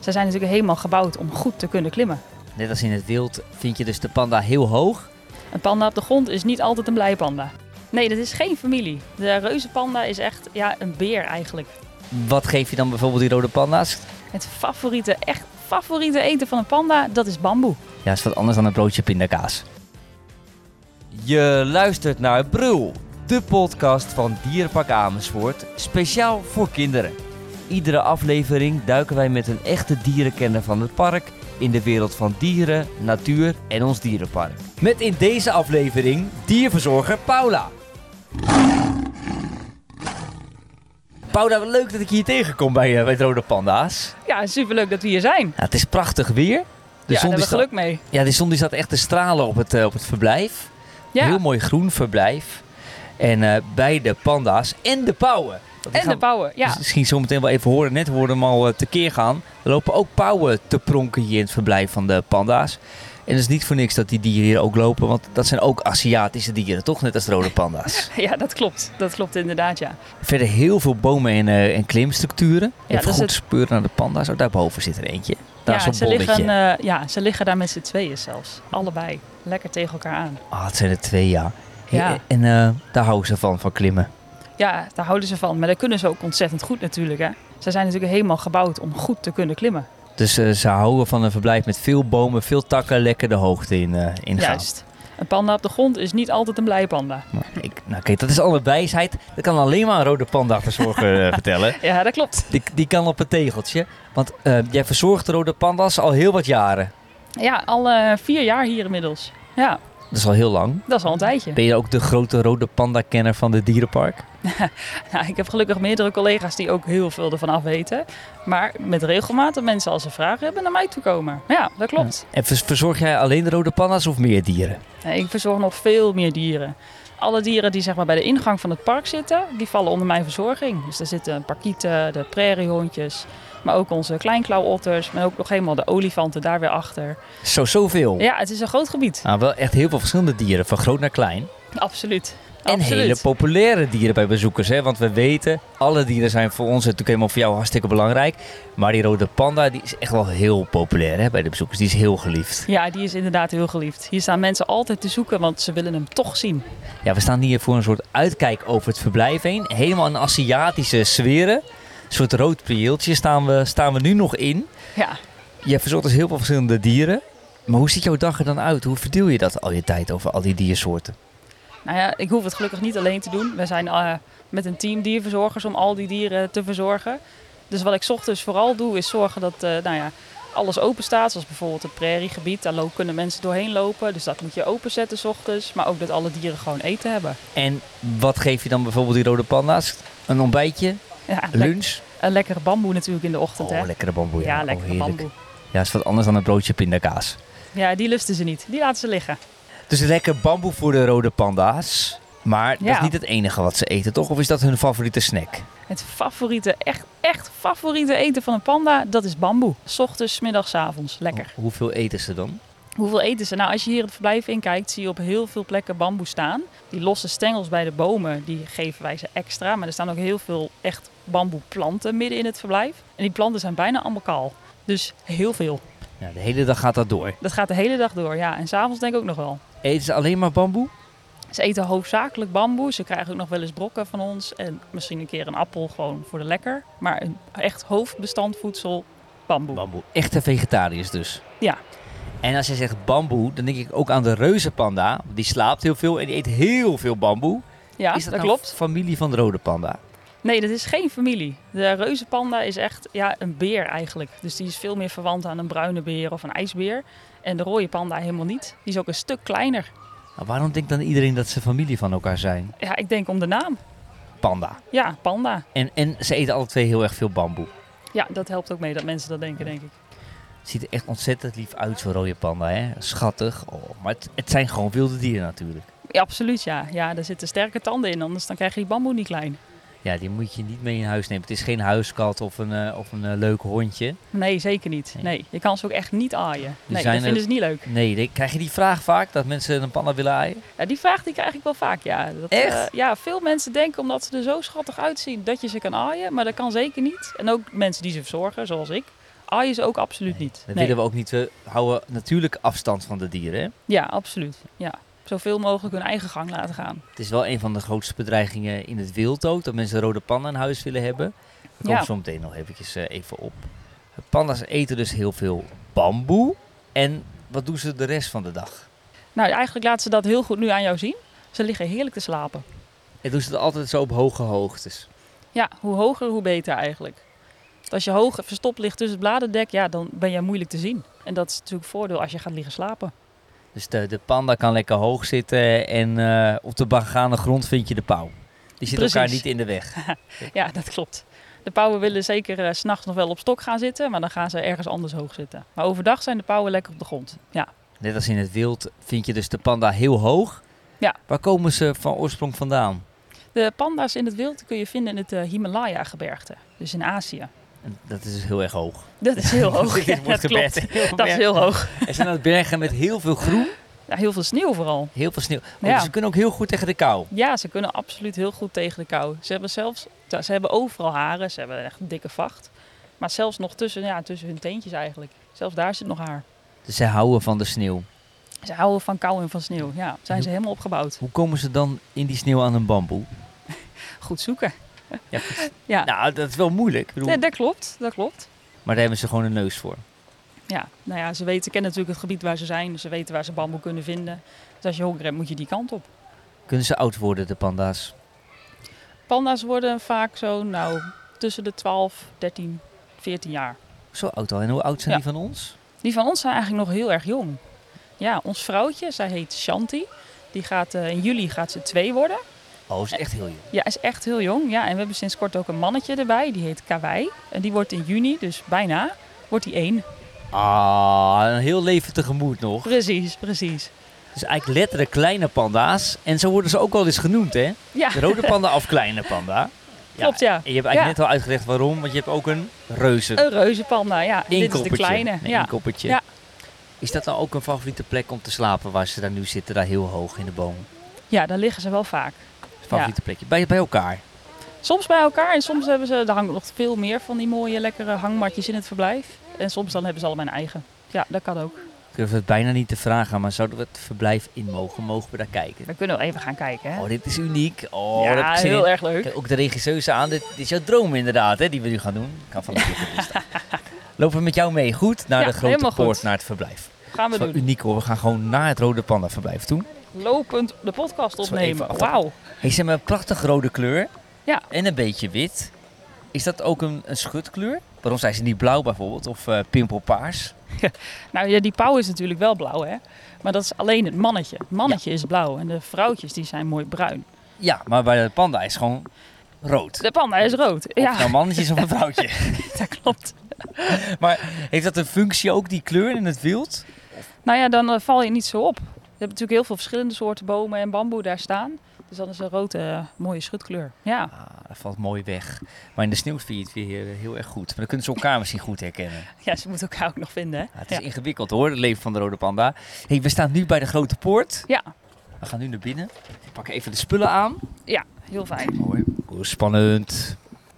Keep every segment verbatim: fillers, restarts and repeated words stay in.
Zij zijn natuurlijk helemaal gebouwd om goed te kunnen klimmen. Net als in het wild vind je dus de panda heel hoog. Een panda op de grond is niet altijd een blij panda. Nee, dat is geen familie. De reuzenpanda is echt ja, een beer eigenlijk. Wat geef je dan bijvoorbeeld die rode panda's? Het favoriete, echt favoriete eten van een panda, dat is bamboe. Ja, is wat anders dan een broodje pindakaas. Je luistert naar Brul, de podcast van Dierenpark Amersfoort, speciaal voor kinderen. Iedere aflevering duiken wij met een echte dierenkenner van het park in de wereld van dieren, natuur en ons dierenpark. Met in deze aflevering dierverzorger Paula. Paula, wat leuk dat ik je hier tegenkom bij, uh, bij de rode panda's. Ja, superleuk dat we hier zijn. Ja, het is prachtig weer. De Ja, zon daar hebben we die geluk mee. Ja, de zon die staat echt te stralen op het, uh, op het verblijf. Ja. Heel mooi groen verblijf. En uh, bij de panda's en de pauwen. Want die En de gaan pauwen, ja. we Misschien zometeen wel even horen. Net hoorden we hem al uh, tekeer gaan. Er lopen ook pauwen te pronken hier in het verblijf van de panda's. En het is niet voor niks dat die dieren hier ook lopen. Want dat zijn ook Aziatische dieren, toch? Net als de rode panda's. Ja, dat klopt. Dat klopt inderdaad, ja. Verder heel veel bomen en, uh, en klimstructuren. Ja, Even dat is goed het- speuren naar de panda's. Oh, daarboven zit er eentje. Daar Ja, is zo'n ze bolletje. liggen, uh, ja, ze liggen daar met z'n tweeën zelfs. Allebei. Lekker tegen elkaar aan. Ah, het zijn er twee, ja. Ja. Hey, en uh, daar houden ze van, van klimmen. Ja, daar houden ze van. Maar dat kunnen ze ook ontzettend goed natuurlijk, hè. Ze zijn natuurlijk helemaal gebouwd om goed te kunnen klimmen. Dus uh, ze houden van een verblijf met veel bomen, veel takken, lekker de hoogte in, uh, in gaan. Juist. Een panda op de grond is niet altijd een blij panda. Maar ik, nou kijk, dat is alle wijsheid. Dat kan alleen maar een rode panda verzorger uh, vertellen. Ja, dat klopt. Die, die kan op het tegeltje. Want uh, jij verzorgt de rode panda's al heel wat jaren. Ja, al uh, vier jaar hier inmiddels. Ja, Dat is al heel lang. dat is al een tijdje. Ben je ook de grote rode panda-kenner van het dierenpark? Nou, ik heb gelukkig meerdere collega's die ook heel veel ervan af weten. Maar met regelmaat dat mensen als ze vragen hebben naar mij toe komen. Ja, dat klopt. En vers- verzorg jij alleen de rode panda's of meer dieren? Nee, ik verzorg nog veel meer dieren. Alle dieren die zeg maar, bij de ingang van het park zitten, die vallen onder mijn verzorging. Dus daar zitten parkieten, de prairiehondjes, maar ook onze kleinklauwotters, maar ook nog helemaal de olifanten daar weer achter. Zo, zoveel. Ja, het is een groot gebied. Nou, wel echt heel veel verschillende dieren, van groot naar klein. Absoluut. En Absoluut. hele populaire dieren bij bezoekers. Hè? Want we weten, alle dieren zijn voor ons en natuurlijk helemaal voor jou hartstikke belangrijk. Maar die rode panda die is echt wel heel populair, hè, bij de bezoekers. Die is heel geliefd. Ja, die is inderdaad heel geliefd. Hier staan mensen altijd te zoeken, want ze willen hem toch zien. Ja, we staan hier voor een soort uitkijk over het verblijf heen. Helemaal in Aziatische sferen. Een soort rood prieeltje staan we, staan we nu nog in. Ja, Je verzorgt dus heel veel verschillende dieren. Maar hoe ziet jouw dag er dan uit? Hoe verdeel je dat al je tijd over al die diersoorten? nou ja, ik hoef het gelukkig niet alleen te doen. We zijn uh, met een team dierverzorgers om al die dieren te verzorgen. Dus wat ik 's ochtends vooral doe, is zorgen dat uh, nou ja, alles open staat. Zoals bijvoorbeeld het prairiegebied, daar lo- kunnen mensen doorheen lopen. Dus dat moet je openzetten 's ochtends. Maar ook dat alle dieren gewoon eten hebben. En wat geef je dan bijvoorbeeld die rode panda's? Een ontbijtje? Ja, le- Lunch? een lekkere bamboe natuurlijk in de ochtend. Oh, hè? lekkere bamboe. Ja, Oh, lekkere heerlijk. bamboe. Ja, is wat anders dan een broodje pindakaas. Ja, die lusten ze niet. Die laten ze liggen. Dus lekker bamboe voor de rode panda's. Maar dat Ja. is niet het enige wat ze eten, toch? Of is dat hun favoriete snack? Het favoriete, echt, echt favoriete eten van een panda, dat is bamboe. 's Ochtends, 's middags, 's avonds. Lekker. Hoe- Hoeveel eten ze dan? Hoeveel eten ze? Nou, als je hier het verblijf in kijkt, zie je op heel veel plekken bamboe staan. Die losse stengels bij de bomen, die geven wij ze extra. Maar er staan ook heel veel echt bamboeplanten midden in het verblijf. En die planten zijn bijna allemaal kaal. Dus heel veel. Ja, de hele dag gaat dat door. Dat gaat de hele dag door, ja. En s'avonds denk ik ook nog wel. Eten ze alleen maar bamboe? Ze eten hoofdzakelijk bamboe. Ze krijgen ook nog wel eens brokken van ons. En misschien een keer een appel, gewoon voor de lekker. Maar een echt hoofdbestandvoedsel, bamboe. Bamboe. Echte vegetariërs dus. Ja. En als je zegt bamboe, dan denk ik ook aan de reuzenpanda. Die slaapt heel veel en die eet heel veel bamboe. Ja, is dat, dat nou klopt. familie van de rode panda? Nee, dat is geen familie. De reuzenpanda is echt ja, een beer eigenlijk. Dus die is veel meer verwant aan een bruine beer of een ijsbeer. En de rode panda helemaal niet. Die is ook een stuk kleiner. Nou, waarom denkt dan iedereen dat ze familie van elkaar zijn? Ja, ik denk om de naam. Panda. Ja, panda. En, en ze eten alle twee heel erg veel bamboe. Ja, dat helpt ook mee dat mensen dat denken, denk ik. Ziet er echt ontzettend lief uit, zo'n rode panda, hè? Schattig. Oh, maar het, het zijn gewoon wilde dieren natuurlijk. Ja, absoluut, ja. Ja, daar zitten sterke tanden in, anders dan krijg je die bamboe niet klein. Ja, die moet je niet mee in huis nemen. Het is geen huiskat of een, uh, of een uh, leuk hondje. Nee, zeker niet. Nee. Nee, je kan ze ook echt niet aaien. Nee, zijn dat vinden er- ze niet leuk. Nee, de- krijg je die vraag vaak, dat mensen een panda willen aaien? Ja, die vraag die krijg ik wel vaak, ja. Dat, Echt? eh, ja, veel mensen denken omdat ze er zo schattig uitzien dat je ze kan aaien, maar dat kan zeker niet. En ook mensen die ze verzorgen, zoals ik, aaien ze ook absoluut niet. Dat Nee. willen we ook niet. We houden natuurlijk afstand van de dieren. Hè? Ja, absoluut. Ja. Zoveel mogelijk hun eigen gang laten gaan. Het is wel een van de grootste bedreigingen in het wild ook. Dat mensen rode panda in huis willen hebben. Daar komen Ja. we zo meteen nog eventjes, uh, even op. Panda's eten dus heel veel bamboe. En wat doen ze de rest van de dag? Nou, eigenlijk laten ze dat heel goed nu aan jou zien. Ze liggen heerlijk te slapen. En doen ze het altijd zo op hoge hoogtes. Ja, hoe hoger, hoe beter eigenlijk. Want als je hoog verstopt ligt tussen het bladerdek, ja, dan ben je moeilijk te zien. En dat is natuurlijk een voordeel als je gaat liggen slapen. Dus de, de panda kan lekker hoog zitten en uh, op de begane grond vind je de pauw. Die zit Precies. elkaar niet in de weg. Ja, dat klopt. De pauwen willen zeker uh, 's nachts nog wel op stok gaan zitten, maar dan gaan ze ergens anders hoog zitten. Maar overdag zijn de pauwen lekker op de grond. Ja. Net als in het wild vind je dus de panda heel hoog. Ja. Waar komen ze van oorsprong vandaan? De panda's in het wild kun je vinden in het uh, Himalaya-gebergte, dus in Azië. En dat is dus heel erg hoog. Dat is heel hoog. Dit Ja, wordt dat klopt. gebed. Heel Dat is heel hoog. Er zijn dat bergen met heel veel groen, Ja, heel veel sneeuw vooral. heel veel sneeuw. Oh, Ja. dus ze kunnen ook heel goed tegen de kou. Ja, ze kunnen absoluut heel goed tegen de kou. Ze hebben zelfs, ja, ze hebben overal haren, ze hebben echt een dikke vacht. Maar zelfs nog tussen, ja, tussen hun teentjes eigenlijk. Zelfs daar zit nog haar. Dus zij houden van de sneeuw. Ze houden van kou en van sneeuw. Ja, zijn ze helemaal opgebouwd. Hoe komen ze dan in die sneeuw aan een bamboe? Goed zoeken. Ja, goed. Ja, Nou, dat is wel moeilijk. Ik bedoel, nee, dat klopt. Dat klopt. maar daar hebben ze gewoon een neus voor. Ja, nou ja, ze weten, ze kennen natuurlijk het gebied waar ze zijn. Dus ze weten waar ze bamboe kunnen vinden. Dus als je honger hebt, moet je die kant op. Kunnen ze oud worden, de panda's? Panda's worden vaak zo, nou, tussen de twaalf, dertien, veertien jaar. Zo oud al. En hoe oud zijn Ja. die van ons? Die van ons zijn eigenlijk nog heel erg jong. Ja, ons vrouwtje, zij heet Shanti. Die gaat, uh, in juli gaat ze twee worden. Oh, is echt heel jong. Ja, is echt heel jong. Ja, en we hebben sinds kort ook een mannetje erbij. Die heet Kawai. En die wordt in juni, dus bijna, wordt die één. Ah, een heel leven tegemoet nog. Precies, precies. Dus eigenlijk letterlijk kleine panda's. En zo worden ze ook wel eens genoemd, hè? Ja, De rode panda of kleine panda. klopt ja. En je hebt eigenlijk Ja. net al uitgelegd waarom, want je hebt ook een reuze. Een reuzenpanda, ja. Dit is de Inkoppertje. kleine. Een Ja. inkoppertje. Ja. Is dat nou ook een favoriete plek om te slapen waar ze daar nu zitten, daar heel hoog in de boom? ja, daar liggen ze wel vaak. Favoriete plekje. Bij, bij elkaar. Soms bij elkaar en soms hebben ze, er hangen nog veel meer van die mooie lekkere hangmatjes in het verblijf. En soms dan hebben ze allemaal een eigen. Ja, dat kan ook. Ik durf het bijna niet te vragen, maar zouden we het verblijf in mogen? Mogen we daar kijken? We kunnen wel even gaan kijken, hè? Oh, dit is uniek. Oh, daar heb ja, ik zin heel in. erg leuk. Kijk, ook de regisseuse aan. Dit, dit is jouw droom inderdaad, hè, die we nu gaan doen. Ik kan van de staan. Lopen we met jou mee, goed? Naar Ja, de grote helemaal poort, goed. naar het verblijf. Gaan we Dat is wel doen. uniek hoor. We gaan gewoon naar het rode panda verblijf toe. Lopend de podcast Zo opnemen. even af- Wauw. Hey, ze hebben een prachtig rode kleur. Ja. En een beetje wit. Is dat ook een, een schutkleur? Waarom zijn ze niet blauw bijvoorbeeld? Of uh, pimpelpaars? Nou ja, die pauw is natuurlijk wel blauw, hè? Maar dat is alleen het mannetje. Het mannetje is blauw en de vrouwtjes die zijn mooi bruin. Ja, maar bij de panda is gewoon rood. De panda is rood. Of Ja, nou mannetje is of een vrouwtje. dat klopt. Maar heeft dat een functie ook, die kleur in het wild? Nou ja, dan uh, val je niet zo op. Je hebt natuurlijk heel veel verschillende soorten bomen en bamboe daar staan. Dus dan is een rode uh, mooie schutkleur. Ja. Ah, dat valt mooi weg. Maar in de sneeuw vind je het weer uh, heel erg goed. Maar dan kunnen ze elkaar misschien goed herkennen. ja, ze moeten elkaar ook nog vinden, hè? Ja, het is Ja. ingewikkeld hoor, het leven van de rode panda. Hey, we staan nu bij de grote poort. Ja. We gaan nu naar binnen. We pakken even de spullen aan. Ja, heel fijn. Mooi. Oeh, spannend.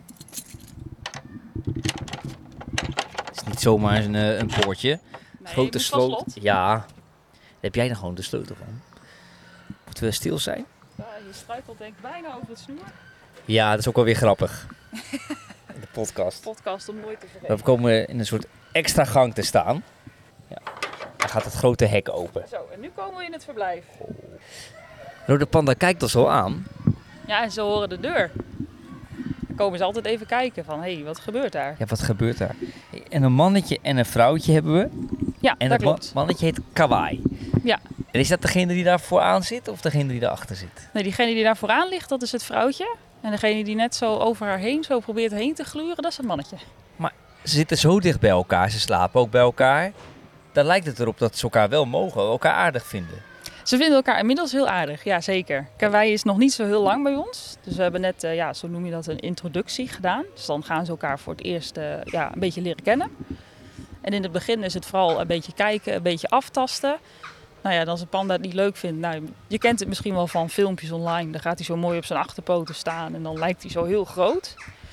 Het is niet zomaar een, uh, een poortje. Nee, Grote moet van sloot. Ja. Daar heb jij dan gewoon de sleutel van. Moeten we stil zijn? Ja, je struikelt denk ik bijna over het snoer. Ja, dat is ook wel weer grappig. De podcast. Podcast om nooit te vergeten. We komen in een soort extra gang te staan. Ja. Dan gaat het grote hek open. Zo, en nu komen we in het verblijf. Rode panda kijkt ons al aan. Ja, en ze horen de deur. Dan komen ze altijd even kijken van, hé, hey, wat gebeurt daar? Ja, wat gebeurt daar? En een mannetje en een vrouwtje hebben we. Ja, En dat dat klopt. ma- mannetje heet Kawai. Ja. En is dat degene die daar vooraan zit of degene die daarachter zit? Nee, diegene die daar vooraan ligt, dat is het vrouwtje. En degene die net zo over haar heen, zo probeert heen te gluren, dat is het mannetje. Ze zitten zo dicht bij elkaar, ze slapen ook bij elkaar. Dan lijkt het erop dat ze elkaar wel mogen, elkaar aardig vinden. Ze vinden elkaar inmiddels heel aardig, ja zeker. Kawai is nog niet zo heel lang bij ons. Dus we hebben net, uh, ja, zo noem je dat, een introductie gedaan. Dus dan gaan ze elkaar voor het eerst uh, ja, een beetje leren kennen. En in het begin is het vooral een beetje kijken, een beetje aftasten. Nou ja, als een panda het niet leuk vindt, nou, je kent het misschien wel van filmpjes online. Dan gaat hij zo mooi op zijn achterpoten staan en dan lijkt hij zo heel groot.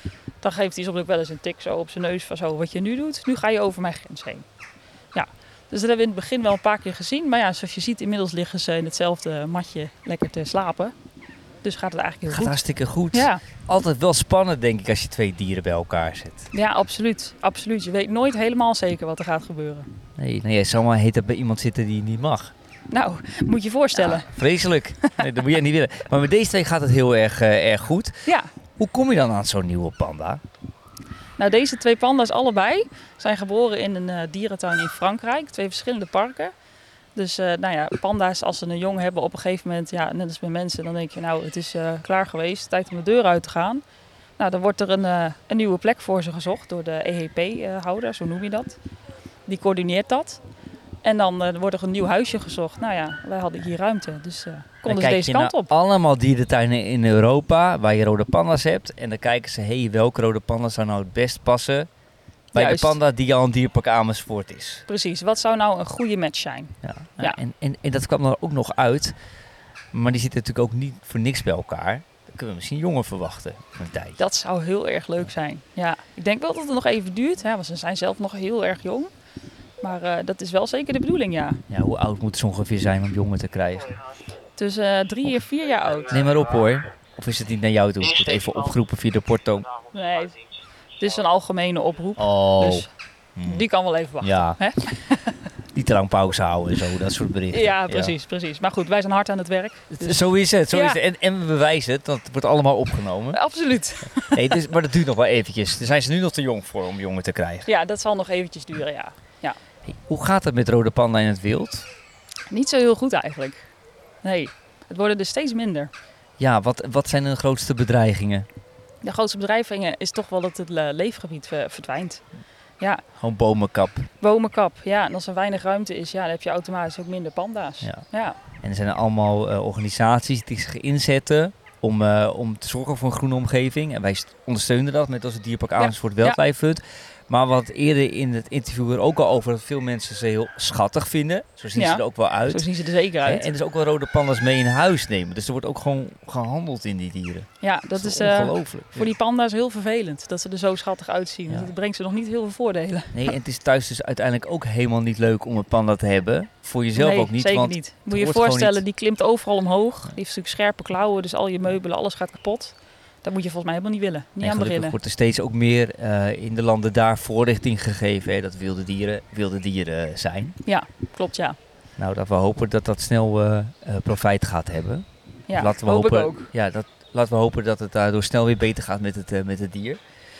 Dan geeft hij soms ook wel eens een tik zo op zijn neus van zo wat je nu doet. Nu ga je over mijn grens heen. Ja, dus dat hebben we in het begin wel een paar keer gezien. Maar ja, zoals je ziet, inmiddels liggen ze in hetzelfde matje lekker te slapen. Dus gaat het eigenlijk heel Gaat goed. hartstikke goed. Ja. Altijd wel spannend, denk ik, als je twee dieren bij elkaar zet. Ja, absoluut. absoluut. Je weet nooit helemaal zeker wat er gaat gebeuren. Nee, nee, zomaar heet dat bij iemand zitten die je niet mag. Nou, moet je je voorstellen. Ja, vreselijk. Nee, dat moet je niet willen. Maar met deze twee gaat het heel erg, uh, erg goed. Ja. Hoe kom je dan aan zo'n nieuwe panda? Nou, deze twee panda's allebei zijn geboren in een uh, dierentuin in Frankrijk. Twee verschillende parken. Dus uh, nou ja, panda's als ze een jong hebben op een gegeven moment, ja, net als bij mensen, dan denk je nou het is uh, klaar geweest, tijd om de deur uit te gaan. Nou, dan wordt er een, uh, een nieuwe plek voor ze gezocht door de E H P-houder, zo noem je dat. Die coördineert dat. En dan uh, wordt er een nieuw huisje gezocht. Nou ja, wij hadden hier ruimte, dus uh, konden ze deze kant op. Allemaal dierentuinen in Europa waar je rode panda's hebt. En dan kijken ze, hé, hey, welke rode panda zou nou het best passen bij Juist. de panda die al een dierpark Amersfoort is. Precies, wat zou nou een goede match zijn? Ja, Ja. ja. En, en, en dat kwam er ook nog uit. Maar die zitten natuurlijk ook niet voor niks bij elkaar. Dan kunnen we misschien jongen verwachten voor een tijd. Dat zou heel erg leuk zijn. Ja, ik denk wel dat het nog even duurt, hè, want ze zijn zelf nog heel erg jong. Maar uh, dat is wel zeker de bedoeling, ja. Ja, hoe oud moeten ze ongeveer zijn om jongen te krijgen? Dus uh, drie en vier jaar oud. Neem maar op hoor. Of is het niet naar jou toe? Ik word even opgeroepen via de porto. Nee, het is een algemene oproep. Oh. Dus die kan wel even wachten. Ja. Hè? Niet te lang pauze houden en zo, dat soort berichten. Ja, precies, precies. Maar goed, wij zijn hard aan het werk. Dus... Zo is het, zo Ja. is het. En, en we bewijzen het, dat het wordt allemaal opgenomen. Absoluut. Nee, dus, maar dat duurt nog wel eventjes. Daar zijn ze nu nog te jong voor om jongen te krijgen. Ja, dat zal nog eventjes duren, ja. ja. Hey, hoe gaat het met rode panda in het wild? Niet zo heel goed eigenlijk. Nee, het worden er steeds minder. Ja, wat, wat zijn de grootste bedreigingen? De grootste bedreigingen is toch wel dat het uh, leefgebied uh, verdwijnt. Ja, Gewoon bomenkap. bomenkap. Ja, en als er weinig ruimte is, ja, dan heb je automatisch ook minder panda's. Ja. Ja. En er zijn allemaal uh, organisaties die zich inzetten om, uh, om te zorgen voor een groene omgeving. En wij st- ondersteunen dat met onze Dierpark Amersfoort Ja. Wildlife Fund. Maar wat eerder in het interview er ook al over dat veel mensen ze heel schattig vinden. Zo zien Ja. ze er ook wel uit. Zo zien ze er zeker Hè, uit. en dus ook wel rode panda's mee in huis nemen. Dus er wordt ook gewoon gehandeld in die dieren. Ja, dat is toch uh, ongelooflijk. voor die panda's heel vervelend. Dat ze er zo schattig uitzien. Ja. Dat brengt ze nog niet heel veel voordelen. Nee, en het is thuis dus uiteindelijk ook helemaal niet leuk om een panda te hebben. Voor jezelf nee, ook niet. zeker want niet. Moet je je wordt gewoon voorstellen, niet- die klimt overal omhoog. Die heeft natuurlijk scherpe klauwen, dus al je meubelen, alles gaat kapot. Dat moet je volgens mij helemaal niet willen. Niet En aan gelukkig beginnen. wordt er steeds ook meer uh, in de landen daar voorlichting gegeven. Hè, dat wilde dieren wilde dieren zijn. Ja, klopt, ja. Nou, dat we hopen dat dat snel uh, uh, profijt gaat hebben. Ja, laten we hoop hopen, ik ook. Ja, dat, laten we hopen dat het daardoor snel weer beter gaat met het, uh, met het dier.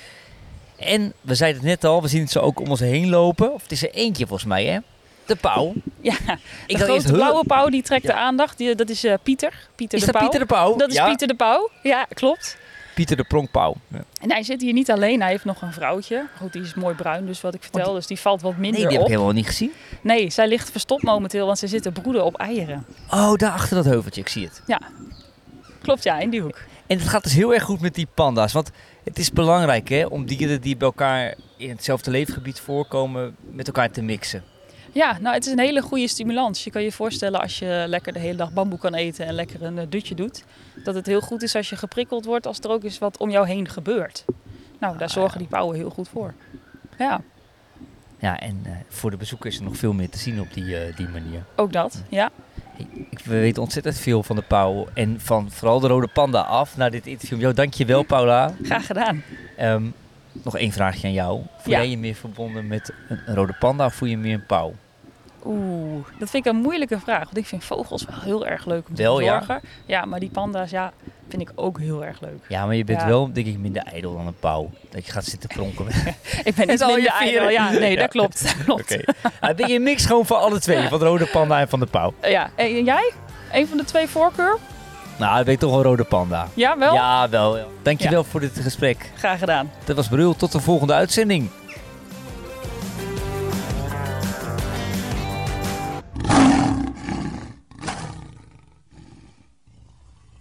En we zeiden het net al, we zien het zo ook om ons heen lopen. Of het is er eentje volgens mij, hè? De pauw. Ja, Ik de dacht grote eerst, huh? blauwe pauw die trekt Ja. de aandacht. Die, dat is uh, Pieter. Pieter Is de dat pauw. Pieter de Pauw? Dat is Ja, Pieter de Pauw. Ja, klopt. Pieter de Pronkpauw. Ja. En hij zit hier niet alleen. Hij heeft nog een vrouwtje. Goed, die is mooi bruin, dus wat ik vertel. Dus die valt wat minder Nee, die heb op. ik helemaal niet gezien. Nee, zij ligt verstopt momenteel, want ze zitten broeden op eieren. Oh, daar achter dat heuveltje, ik zie het. Klopt, ja, in die hoek. En het gaat dus heel erg goed met die panda's. Want het is belangrijk hè, om dieren die bij elkaar in hetzelfde leefgebied voorkomen, met elkaar te mixen. Ja, nou, het is een hele goede stimulans. Je kan je voorstellen als je lekker de hele dag bamboe kan eten en lekker een uh, dutje doet, dat het heel goed is als je geprikkeld wordt als er ook eens wat om jou heen gebeurt. Nou, daar Ah, zorgen ja. die pauwen heel goed voor. Ja, Ja, en uh, voor de bezoekers is er nog veel meer te zien op die, uh, die manier. ook dat. Ja. Hey, ik- we weten ontzettend veel van de pauw en van vooral de rode panda af na dit interview. Jo, dankjewel Paula. Graag gedaan. Um, nog één vraagje aan jou. Voel Ja. jij je meer verbonden met een, een rode panda of voel je meer een pauw? Oeh, dat vind ik een moeilijke vraag. Want ik vind vogels wel heel erg leuk om te Wel, ja? verzorgen. Ja, maar die panda's, ja, vind ik ook heel erg leuk. Ja, maar je bent Ja. wel denk ik minder ijdel dan een pauw. Dat je gaat zitten pronken. Ik ben niet al je minder vieren. ijdel. Ja, nee, Ja. dat klopt. Dat klopt. Oké. Nou, ben je mix gewoon van alle twee. Van de rode panda en van de pauw. Ja, en jij? Een van de twee voorkeur? Nou, dan ben je toch een rode panda. Ja, wel? Ja, wel. Dankjewel voor dit gesprek. Graag gedaan. Dat was Brul. Tot de volgende uitzending.